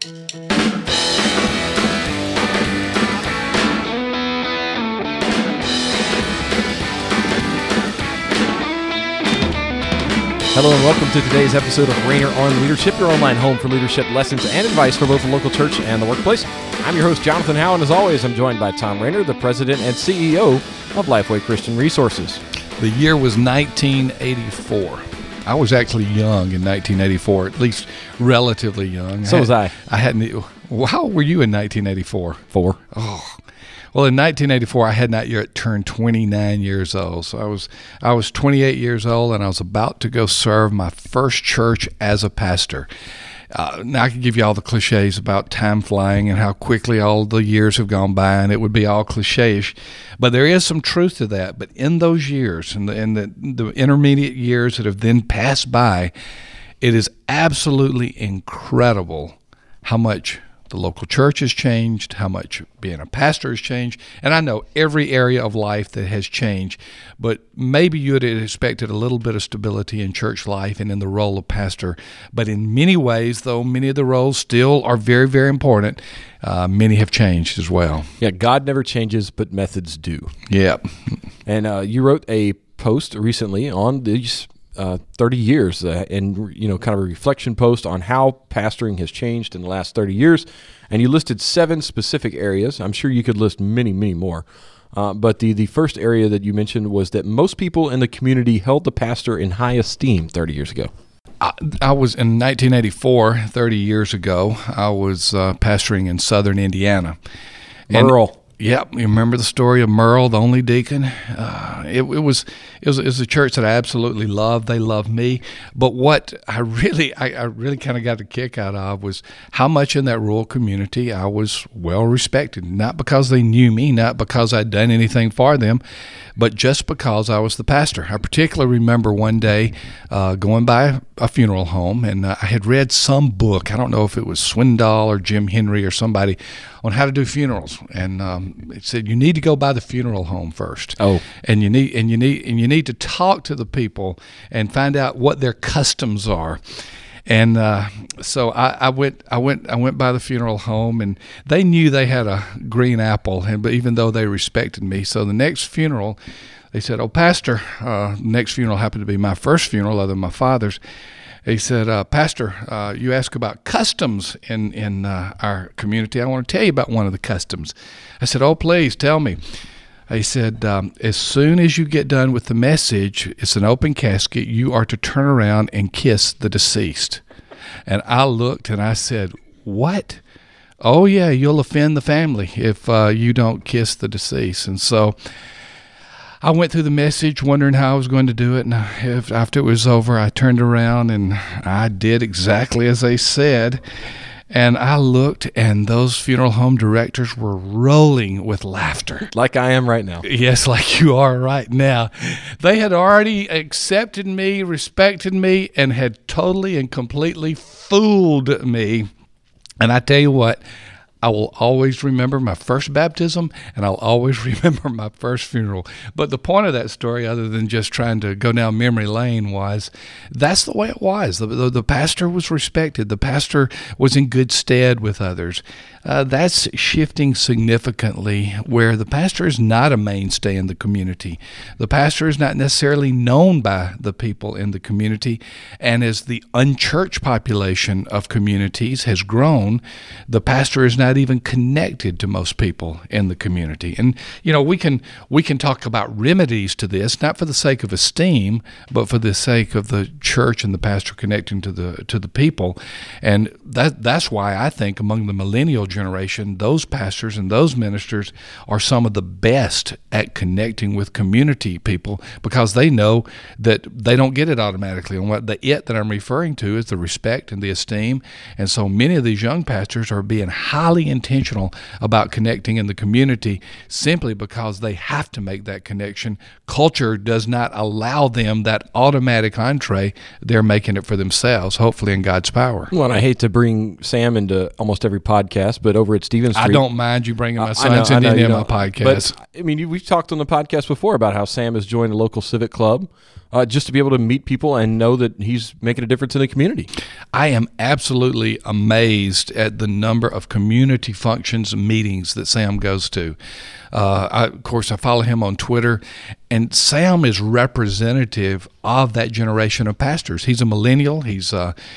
Hello and welcome to today's episode of Rainer on Leadership, your online home for leadership lessons and advice for both the local church and the workplace. I'm your host, Jonathan Howe, and as always, I'm joined by Tom Rainer, the president and CEO of Lifeway Christian Resources. The year was 1984. I was actually young in 1984, at least relatively young. So was I. Well, how old were you in 1984? 4. Oh, well, in 1984, I had not yet turned 29 years old. So I was 28 years old, and I was about to go serve my first church as a pastor. Now I can give you all the cliches about time flying and how quickly all the years have gone by, and it would be all cliche-ish. But there is some truth to that. But in those years, in the intermediate years that have then passed by, it is absolutely incredible how much the local church has changed, how much being a pastor has changed. And I know every area of life that has changed, but maybe you had expected a little bit of stability in church life and in the role of pastor. But in many ways, though many of the roles still are very, very important, many have changed as well. Yeah, God never changes, but methods do. Yep. And you wrote a post recently on these 30 years and kind of a reflection post on how pastoring has changed in the last 30 years, and you listed 7 specific areas. I'm sure you could list many, many more, but the first area that you mentioned was that most people in the community held the pastor in high esteem 30 years ago. I was in 1984, 30 years ago, I was pastoring in southern Indiana. Merle. Yep, you remember the story of Merle, the only deacon? It was a church that I absolutely loved. They loved me. But what I really kind of got a kick out of was how much in that rural community I was well respected. Not because they knew me, not because I'd done anything for them, but just because I was the pastor. I particularly remember one day going by a funeral home, and I had read some book. I don't know if it was Swindoll or Jim Henry or somebody on how to do funerals, and it said you need to go by the funeral home first. Oh, and you need to talk to the people and find out what their customs are. And so I went by the funeral home, and they knew they had a green apple, but even though they respected me, so the next funeral, they said, "Oh, Pastor," next funeral happened to be my first funeral, other than my father's. He said, "Pastor, you ask about customs in our community. I want to tell you about one of the customs." I said, "Oh, please tell me." He said, "As soon as you get done with the message, it's an open casket. You are to turn around and kiss the deceased." And I looked and I said, "What?" "Oh, yeah, you'll offend the family if you don't kiss the deceased." And so I went through the message wondering how I was going to do it, and after it was over, I turned around and I did exactly as they said. And I looked, and those funeral home directors were rolling with laughter. Like I am right now. Yes, like you are right now. They had already accepted me, respected me, and had totally and completely fooled me. And I tell you what, I will always remember my first baptism, and I'll always remember my first funeral. But the point of that story, other than just trying to go down memory lane, was that's the way it was. The pastor was respected. The pastor was in good stead with others. That's shifting significantly, where the pastor is not a mainstay in the community. The pastor is not necessarily known by the people in the community. And as the unchurched population of communities has grown, the pastor is not even connected to most people in the community. And we can talk about remedies to this, not for the sake of esteem, but for the sake of the church and the pastor connecting to the people. And that's why I think among the millennial generation, those pastors and those ministers are some of the best at connecting with community people, because they know that they don't get it automatically. And what the it that I'm referring to is the respect and the esteem. And so many of these young pastors are being highly intentional about connecting in the community simply because they have to make that connection. Culture does not allow them that automatic entree. They're making it for themselves, hopefully in God's power. Well, and I hate to bring Sam into almost every podcast, but over at Stevens Street, I don't mind you bringing my sons into my podcast. But, I mean, we've talked on the podcast before about how Sam has joined a local civic club. just to be able to meet people and know that he's making a difference in the community. I am absolutely amazed at the number of community functions and meetings that Sam goes to. Of course, I follow him on Twitter, and Sam is representative of that generation of pastors. He's a millennial. He's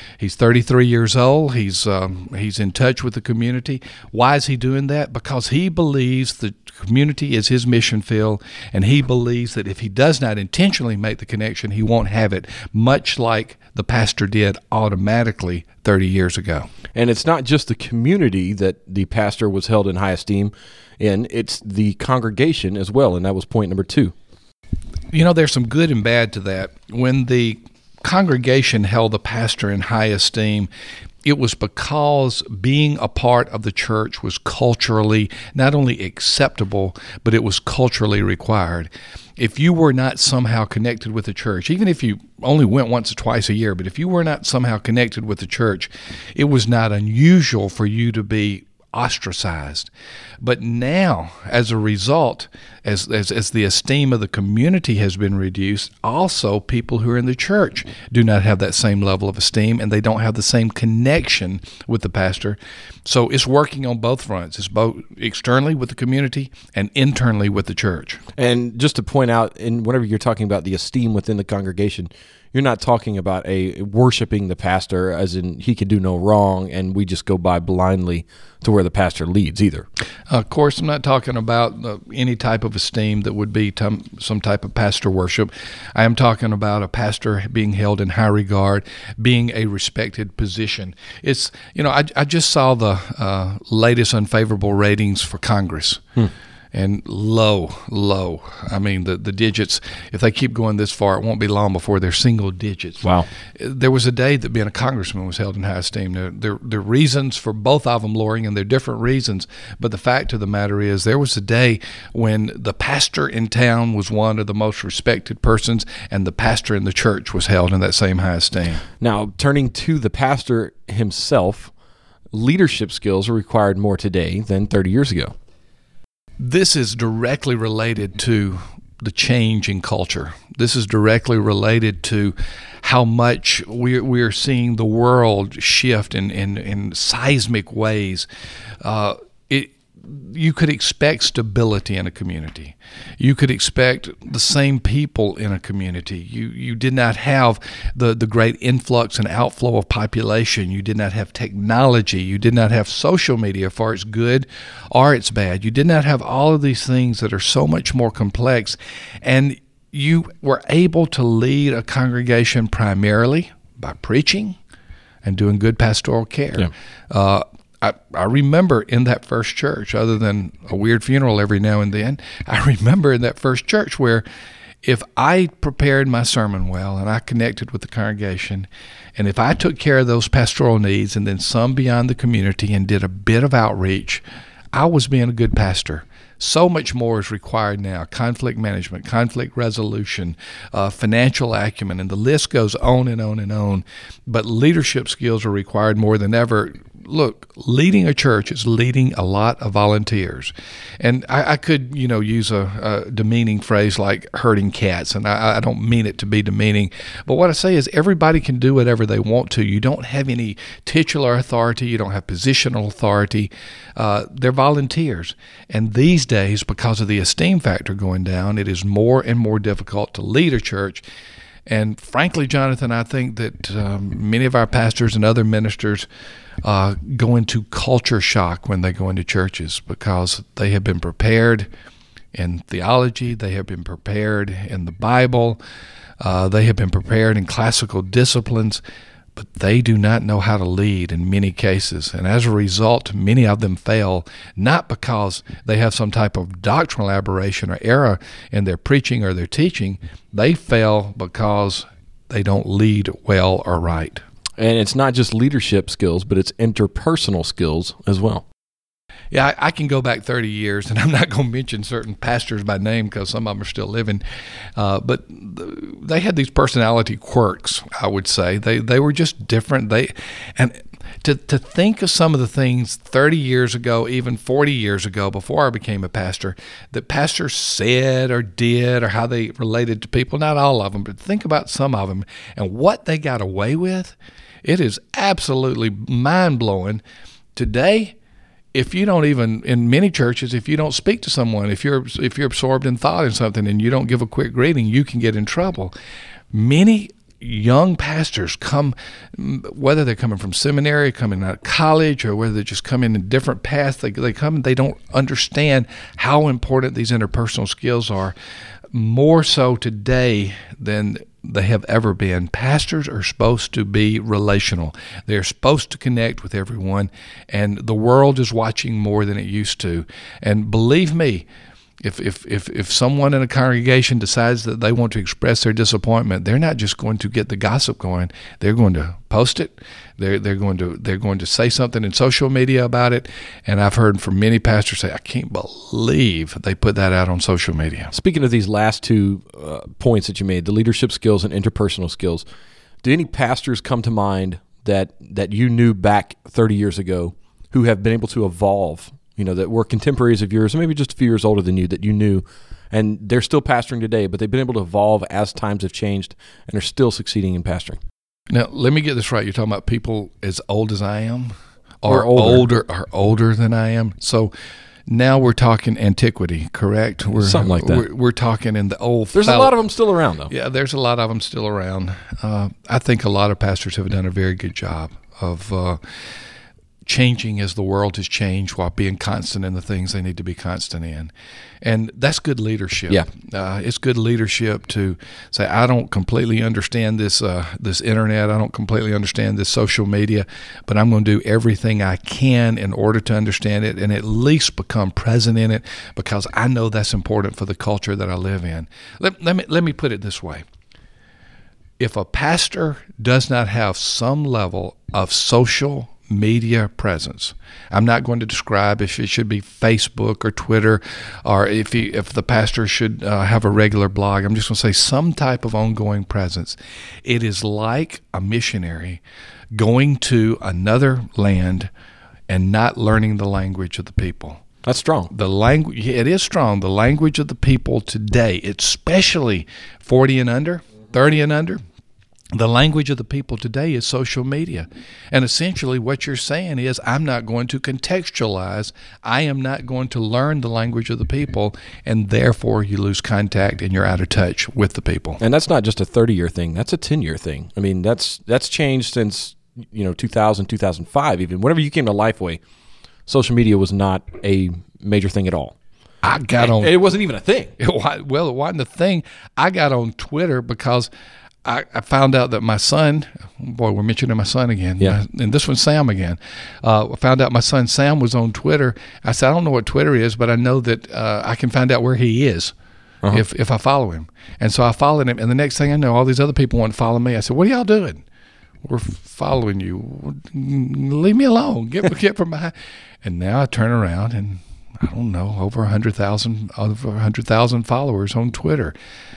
33 years old. He's in touch with the community. Why is he doing that? Because he believes the community is his mission field, and he believes that if he does not intentionally make the connection, he won't have it, much like the pastor did automatically 30 years ago. And it's not just the community that the pastor was held in high esteem in, it's the congregation as well, and that was point number 2. There's some good and bad to that. When the congregation held the pastor in high esteem, it was because being a part of the church was culturally not only acceptable, but it was culturally required. If you were not somehow connected with the church, even if you only went once or twice a year, but if you were not somehow connected with the church, it was not unusual for you to be ostracized. But now, as a result, as the esteem of the community has been reduced, also people who are in the church do not have that same level of esteem, and they don't have the same connection with the pastor. So it's working on both fronts. It's both externally with the community and internally with the church. And just to point out, whenever you're talking about the esteem within the congregation, you're not talking about a worshiping the pastor as in he can do no wrong and we just go by blindly to where the pastor leads either. Of course, I'm not talking about any type of esteem that would be some type of pastor worship. I am talking about a pastor being held in high regard, being a respected position. It's, I just saw the latest unfavorable ratings for Congress. And low. I mean, the digits, if they keep going this far, it won't be long before they're single digits. Wow. There was a day that being a congressman was held in high esteem. There are reasons for both of them, Loring, and they're different reasons. But the fact of the matter is there was a day when the pastor in town was one of the most respected persons, and the pastor in the church was held in that same high esteem. Now, turning to the pastor himself, leadership skills are required more today than 30 years ago. This is directly related to the change in culture. This is directly related to how much we're seeing the world shift in seismic ways. You could expect stability in a community. You could expect the same people in a community. You did not have the great influx and outflow of population. You did not have technology. You did not have social media for its good or its bad. You did not have all of these things that are so much more complex. And you were able to lead a congregation primarily by preaching and doing good pastoral care. Yeah. I remember in that first church, other than a weird funeral every now and then, I remember in that first church where if I prepared my sermon well and I connected with the congregation, and if I took care of those pastoral needs and then some beyond the community and did a bit of outreach, I was being a good pastor. So much more is required now: conflict management, conflict resolution, financial acumen, and the list goes on and on and on. But leadership skills are required more than ever. Look, leading a church is leading a lot of volunteers. And I could, use a demeaning phrase like herding cats, and I don't mean it to be demeaning. But what I say is everybody can do whatever they want to. You don't have any titular authority. You don't have positional authority. They're volunteers. And these days, because of the esteem factor going down, it is more and more difficult to lead a church. And frankly, Jonathan, I think that many of our pastors and other ministers go into culture shock when they go into churches because they have been prepared in theology, they have been prepared in the Bible, they have been prepared in classical disciplines, but they do not know how to lead in many cases. And as a result, many of them fail, not because they have some type of doctrinal aberration or error in their preaching or their teaching. They fail because they don't lead well or right. And it's not just leadership skills, but it's interpersonal skills as well. Yeah, I can go back 30 years, and I'm not going to mention certain pastors by name because some of them are still living, but they had these personality quirks, I would say. They were just different. And to think of some of the things 30 years ago, even 40 years ago, before I became a pastor, that pastors said or did or how they related to people, not all of them, but think about some of them and what they got away with. It is absolutely mind-blowing. Today, if you don't even, in many churches, if you don't speak to someone, if you're absorbed in thought in something and you don't give a quick greeting, you can get in trouble. Many young pastors come, whether they're coming from seminary, coming out of college, or whether they're just coming in different paths, they come and they don't understand how important these interpersonal skills are, more so today than they have ever been. Pastors are supposed to be relational. They're supposed to connect with everyone, and the world is watching more than it used to. And believe me, if someone in a congregation decides that they want to express their disappointment, they're not just going to get the gossip going. They're going to post it. They're going to say something in social media about it. And I've heard from many pastors say, "I can't believe they put that out on social media." Speaking of these last two points that you made, the leadership skills and interpersonal skills, do any pastors come to mind that you knew back 30 years ago who have been able to evolve? That were contemporaries of yours, maybe just a few years older than you, that you knew, and they're still pastoring today, but they've been able to evolve as times have changed and are still succeeding in pastoring. Now, let me get this right. You're talking about people as old as I am, or older than I am. So now we're talking antiquity, correct? Something like that. We're talking in the old. There's a lot of them still around, though. Yeah, there's a lot of them still around. I think a lot of pastors have done a very good job of changing as the world has changed while being constant in the things they need to be constant in. And that's good leadership. Yeah. It's good leadership to say, I don't completely understand this internet. I don't completely understand this social media, but I'm going to do everything I can in order to understand it and at least become present in it, because I know that's important for the culture that I live in. Let me put it this way. If a pastor does not have some level of social media presence, I'm not going to describe if it should be Facebook or Twitter, or if the pastor should have a regular blog. I'm just going to say some type of ongoing presence. It is like a missionary going to another land and not learning the language of the people. That's strong. It is strong. The language of the people today, especially 40 and under, 30 and under, the language of the people today is social media. And essentially what you're saying is, I'm not going to contextualize. I am not going to learn the language of the people, and therefore you lose contact and you're out of touch with the people. And that's not just a 30-year thing. That's a 10-year thing. I mean, that's changed since 2000, 2005 even. Whenever you came to Lifeway, social media was not a major thing at all. I got on. It wasn't even a thing. Well, it wasn't a thing. I got on Twitter because I found out that my son, boy, we're mentioning my son again, yeah. And this one's Sam again. I found out my son Sam was on Twitter. I said, I don't know what Twitter is, but I know that I can find out where he is if I follow him. And so I followed him, and the next thing I know, all these other people want to follow me. I said, what are y'all doing? We're following you. Leave me alone. Get from behind. And now I turn around, and I don't know, over 100,000 followers on Twitter.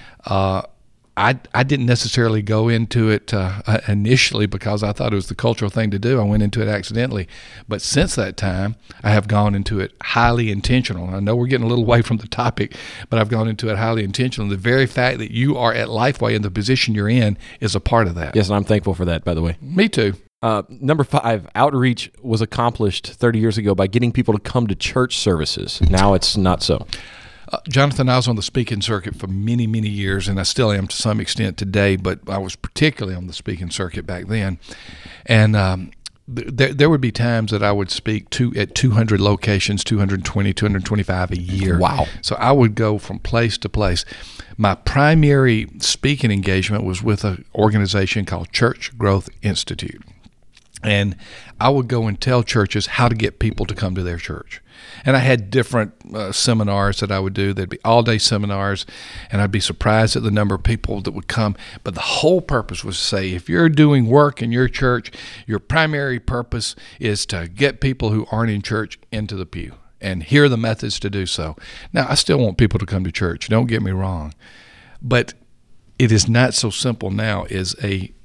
I didn't necessarily go into it initially because I thought it was the cultural thing to do. I went into it accidentally. But since that time, I have gone into it highly intentional. And I know we're getting a little away from the topic, but I've gone into it highly intentional. The very fact that you are at Lifeway and the position you're in is a part of that. Yes, and I'm thankful for that, by the way. Me too. Number 5, outreach was accomplished 30 years ago by getting people to come to church services. Now it's not so. Jonathan, I was on the speaking circuit for many, many years, and I still am to some extent today, but I was particularly on the speaking circuit back then. And there would be times that I would speak at 200 locations, 220, 225 a year. Wow. So I would go from place to place. My primary speaking engagement was with an organization called Church Growth Institute. And I would go and tell churches how to get people to come to their church. And I had different seminars that I would do. There'd be all-day seminars, and I'd be surprised at the number of people that would come. But the whole purpose was to say, if you're doing work in your church, your primary purpose is to get people who aren't in church into the pew. And here are the methods to do so. Now, I still want people to come to church. Don't get me wrong. But it is not so simple now as a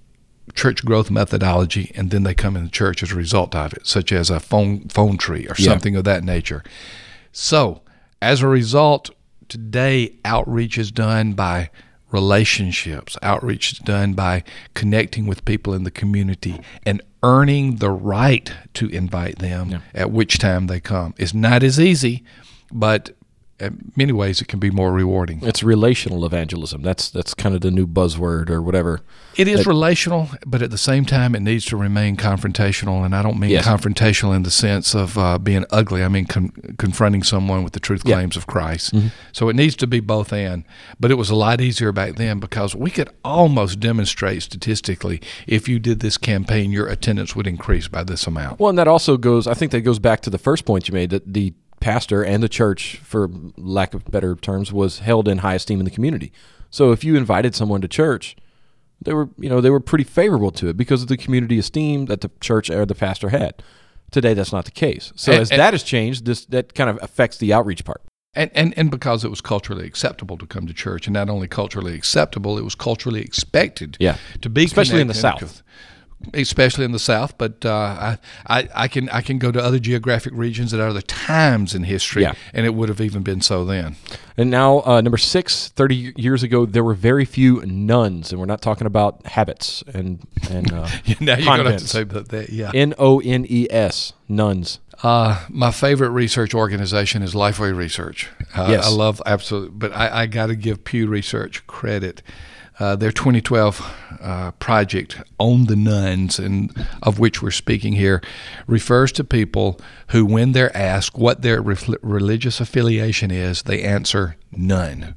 church growth methodology, and then they come in the church as a result of it, such as a phone tree or something of that nature. So as a result, today outreach is done by relationships. Outreach is done by connecting with people in the community and earning the right to invite them at which time they come. It's not as easy, but in many ways it can be more rewarding. It's relational evangelism. That's kind of the new buzzword or whatever. It is relational, but at the same time it needs to remain confrontational, and I don't mean confrontational in the sense of being ugly. I mean confronting someone with the truth claims of Christ. Mm-hmm. So it needs to be both and. But it was a lot easier back then because we could almost demonstrate statistically if you did this campaign, your attendance would increase by this amount. Well, and that also goes, I think that goes back to the first point you made, that the pastor and the church, for lack of better terms, was held in high esteem in the community. So if you invited someone to church, they were pretty favorable to it because of the community esteem that the church or the pastor had. Today, that's not the case. So as that has changed, that kind of affects the outreach part. And because it was culturally acceptable to come to church, and not only culturally acceptable, it was culturally expected to be, especially in the South. Especially in the South, but I can go to other geographic regions at other times in history, and it would have even been so then. And now, number 6, 30 years ago, there were very few nuns, and we're not talking about habits and now you're going to have to say about that, Nones, nuns. My favorite research organization is Lifeway Research. Yes. I love absolutely, but I got to give Pew Research credit. Their 2012 project on the nuns, and of which we're speaking here, refers to people who, when they're asked what their religious affiliation is, they answer none.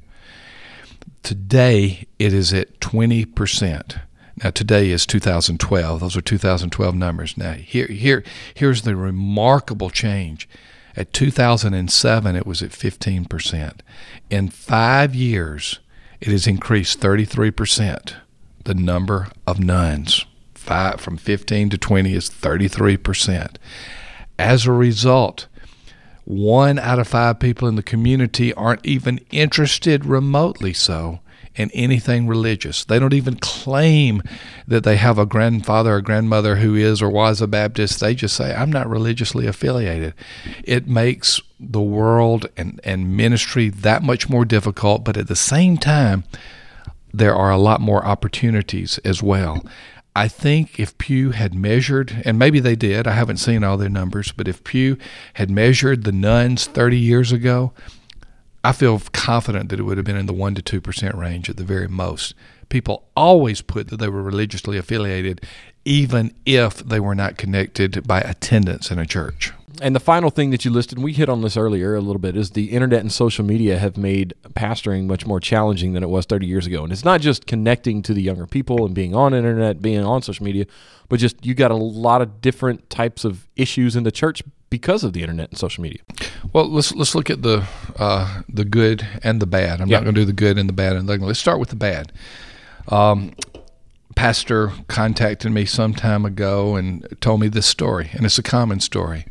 Today, it is at 20%. Now, today is 2012. Those are 2012 numbers. Now, here's the remarkable change. At 2007, it was at 15%. In 5 years, it has increased 33%. The number of nuns from 15 to 20 is 33%. As a result, 1 out of 5 people in the community aren't even interested remotely so in anything religious. They don't even claim that they have a grandfather or grandmother who is or was a Baptist. They just say, I'm not religiously affiliated. It makes the world and ministry that much more difficult, but at the same time, there are a lot more opportunities as well. I think if Pew had measured, and maybe they did, I haven't seen all their numbers, but if Pew had measured the nuns 30 years ago, I feel confident that it would have been in the 1 to 2% range at the very most. People always put that they were religiously affiliated, even if they were not connected by attendance in a church. And the final thing that you listed, and we hit on this earlier a little bit, is the internet and social media have made pastoring much more challenging than it was 30 years ago. And it's not just connecting to the younger people and being on internet, being on social media, but just you got a lot of different types of issues in the church because of the internet and social media. Well, let's look at the good and the bad. I'm not going to do the good and the bad and the ugly. Let's start with the bad. Pastor contacted me some time ago and told me this story, and it's a common story.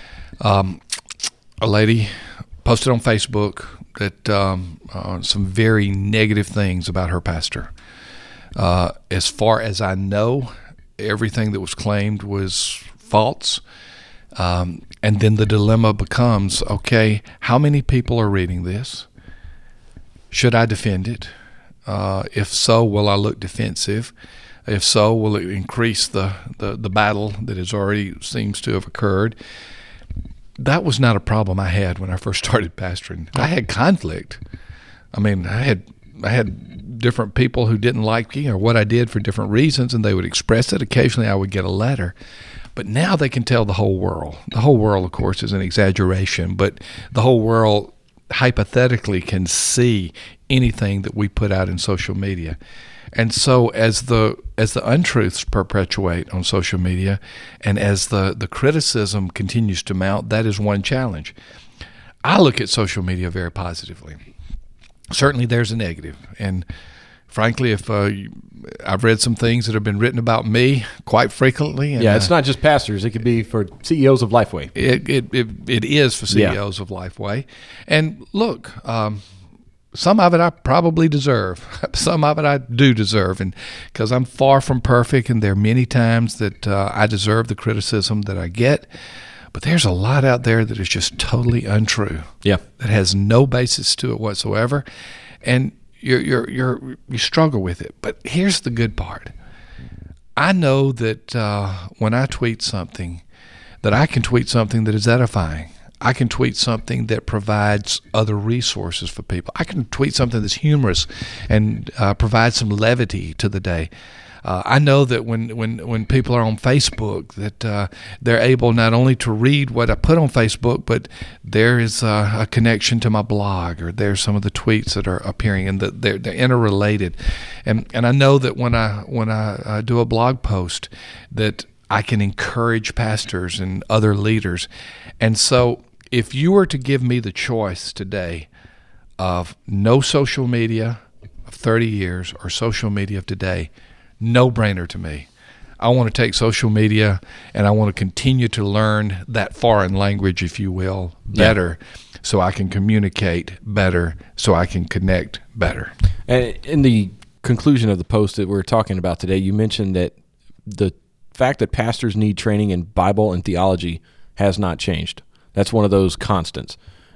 A lady posted on Facebook that some very negative things about her pastor. As far as I know, everything that was claimed was false. And then the dilemma becomes, okay, how many people are reading this? Should I defend it? If so, will I look defensive? If so, will it increase the battle that has already seems to have occurred? That was not a problem I had when I first started pastoring. I had conflict. I mean, I had different people who didn't like me or what I did for different reasons, and they would express it. Occasionally I would get a letter. But now they can tell the whole world. The whole world, of course, is an exaggeration, but the whole world hypothetically can see anything that we put out in social media. And so as the untruths perpetuate on social media and as the criticism continues to mount, that is one challenge. I look at social media very positively. Certainly there's a negative. And frankly, if I've read some things that have been written about me quite frequently. And, it's not just pastors. It could be for CEOs of Lifeway. It is for CEOs of Lifeway. And look, some of it I probably deserve. Some of it I do deserve, and because I'm far from perfect, and there are many times that I deserve the criticism that I get. But there's a lot out there that is just totally untrue. Yeah, that has no basis to it whatsoever, and you struggle with it. But here's the good part: I know that when I tweet something, that I can tweet something that is edifying. I can tweet something that provides other resources for people. I can tweet something that's humorous and provide some levity to the day. I know that when people are on Facebook, that they're able not only to read what I put on Facebook, but there is a connection to my blog, or there's some of the tweets that are appearing, and they're interrelated. And I know that when I do a blog post, that I can encourage pastors and other leaders. And so if you were to give me the choice today of no social media of 30 years or social media of today, no brainer to me. I want to take social media and I want to continue to learn that foreign language, if you will, better, so I can communicate better, so I can connect better. And in the conclusion of the post that we're talking about today, you mentioned that the fact that pastors need training in Bible and theology has not changed. That's one of those constants.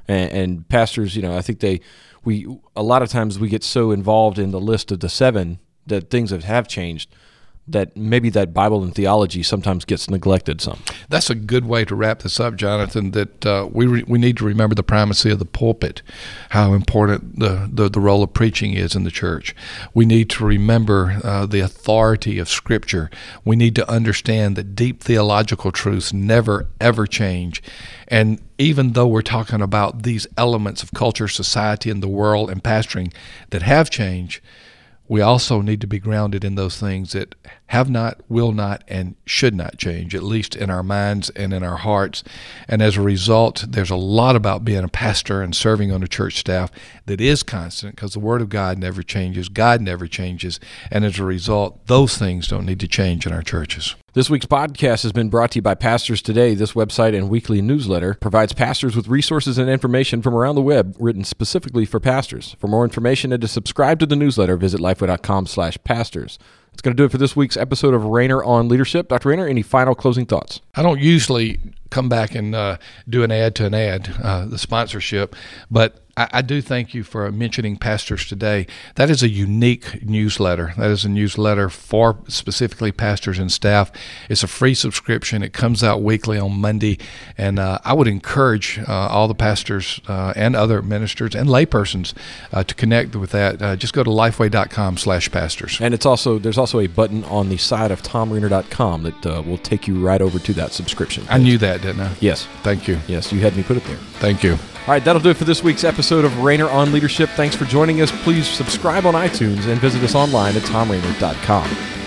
And pastors, I think a lot of times we get so involved in the list of the 7 that things have changed, that maybe that Bible and theology sometimes gets neglected some. That's a good way to wrap this up, Jonathan, that we need to remember the primacy of the pulpit, how important the role of preaching is in the church. We need to remember the authority of Scripture. We need to understand that deep theological truths never, ever change. And even though we're talking about these elements of culture, society, and the world and pastoring that have changed, we also need to be grounded in those things that have not, will not, and should not change, at least in our minds and in our hearts. And as a result, there's a lot about being a pastor and serving on a church staff that is constant, because the Word of God never changes, God never changes, and as a result, those things don't need to change in our churches. This week's podcast has been brought to you by Pastors Today. This website and weekly newsletter provides pastors with resources and information from around the web written specifically for pastors. For more information and to subscribe to the newsletter, visit lifeway.com/pastors. That's going to do it for this week's episode of Rainer on Leadership. Dr. Rainer, any final closing thoughts? I don't usually come back and do an ad to an ad, the sponsorship, but I do thank you for mentioning Pastors Today. That is a unique newsletter. That is a newsletter for specifically pastors and staff. It's a free subscription. It comes out weekly on Monday, and I would encourage all the pastors and other ministers and laypersons to connect with that. Just go to lifeway.com/pastors. And there's also a button on the side of tomrainer.com that will take you right over to that subscription page. I knew that, didn't I? Yes. Thank you. Yes, you had me put it there. Thank you. All right, that'll do it for this week's episode of Rainer on Leadership. Thanks for joining us. Please subscribe on iTunes and visit us online at tomrainer.com.